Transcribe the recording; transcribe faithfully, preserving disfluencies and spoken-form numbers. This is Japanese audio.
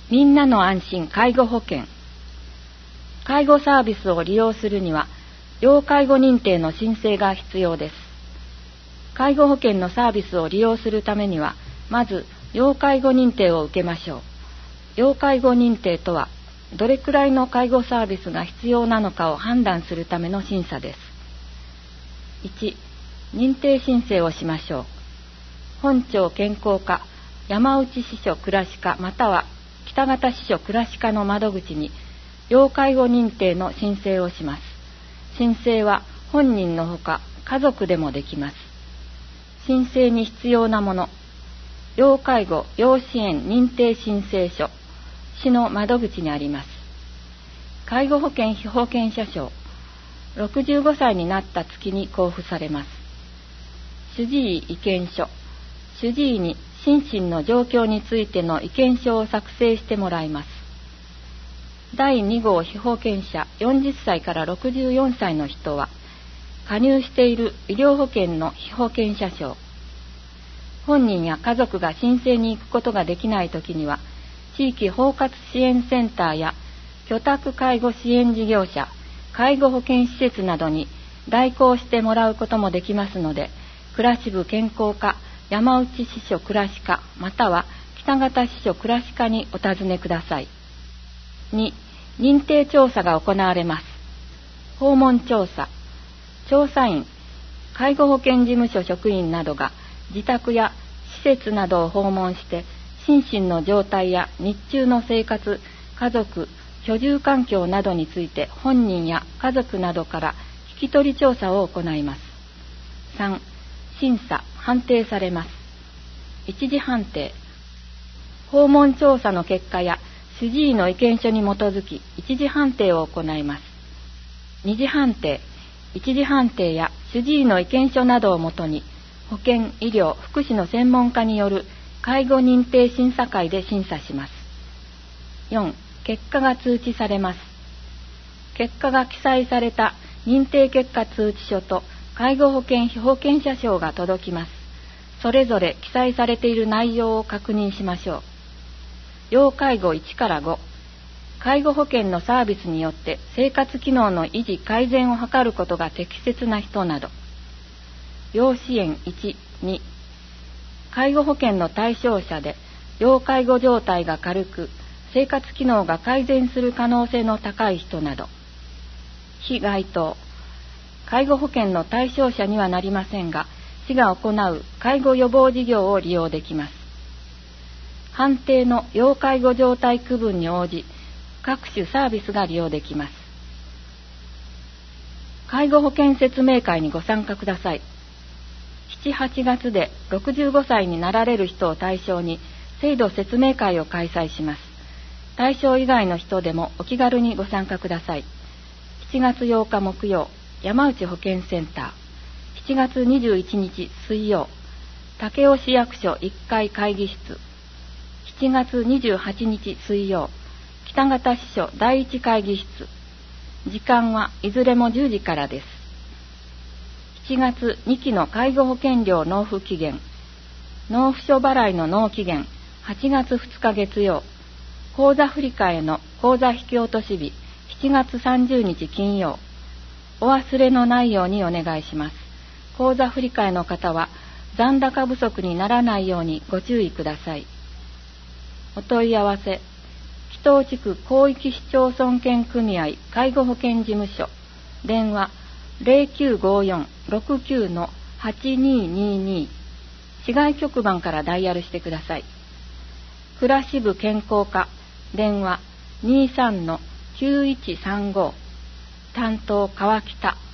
みんなの安心介護保険。介護サービスを利用するには、要介護認定の申請が必要です。介護保険のサービスを利用するためには、まず要介護認定を受けましょう。要介護認定とは、どれくらいの介護サービスが必要なのかを判断するための審査です。いち、認定申請をしましょう。本庁健康課、山内支所倉歯科または北方支所倉歯科の窓口に要介護認定の申請をします。申請は本人のほか家族でもできます。申請に必要なもの、要介護要支援認定申請書、市の窓口にあります。介護保険被保険者証、ろくじゅうごさいになった月に交付されます。主治医意見書、主治医に心身の状況についての意見書を作成してもらいます。だいに号被保険者よんじゅっさいからろくじゅうよんさいの人は、加入している医療保険の被保険者証、本人や家族が申請に行くことができないときには、地域包括支援センターや居宅介護支援事業者、介護保険施設などに代行してもらうこともできますので、倉支部健康課山内支所倉歯科または北方支所倉歯科にお尋ねください。に、認定調査が行われます。訪問調査、調査員、介護保険事務所職員などが自宅や施設などを訪問して心身の状態や日中の生活、家族、居住環境などについて本人や家族などから聞き取り調査を行います。さん、審査、判定されます。一次判定、訪問調査の結果や主治医の意見書に基づき一次判定を行います。二次判定、一次判定や主治医の意見書などをもとに保健、医療、福祉の専門家による介護認定審査会で審査します。よん、結果が通知されます。結果が記載された認定結果通知書と介護保険被保険者証が届きます。それぞれ記載されている内容を確認しましょう。要介護いちからご、介護保険のサービスによって生活機能の維持改善を図ることが適切な人など。要支援いち、に、介護保険の対象者で要介護状態が軽く生活機能が改善する可能性の高い人など。非該当、介護保険の対象者にはなりませんが、市が行う介護予防事業を利用できます。判定の要介護状態区分に応じ、各種サービスが利用できます。介護保険説明会にご参加ください。しち、はちがつでろくじゅうごさいになられる人を対象に制度説明会を開催します。対象以外の人でもお気軽にご参加ください。しちがつようか木曜、山内保健センター。しちがつにじゅういちにち水曜、武雄市役所いっかい会議室。しちがつにじゅうはちにち水曜、北方支所だいいち会議室。時間はいずれもじゅうじからです。しちがつにきの介護保険料納付期限、納付書払いの納期限、はちがつふつか月曜、口座振替の口座引き落とし日、しちがつさんじゅうにち金曜。お忘れのないようにお願いします。口座振替の方は残高不足にならないようにご注意ください。お問い合わせ、木頭地区広域市町村圏組合介護保険事務所、電話 ゼロきゅうごよん ろくきゅう はちにーにーにー、市外局番からダイヤルしてください。倉支部健康課、電話 にーさんのきゅういちさんご、担当川北。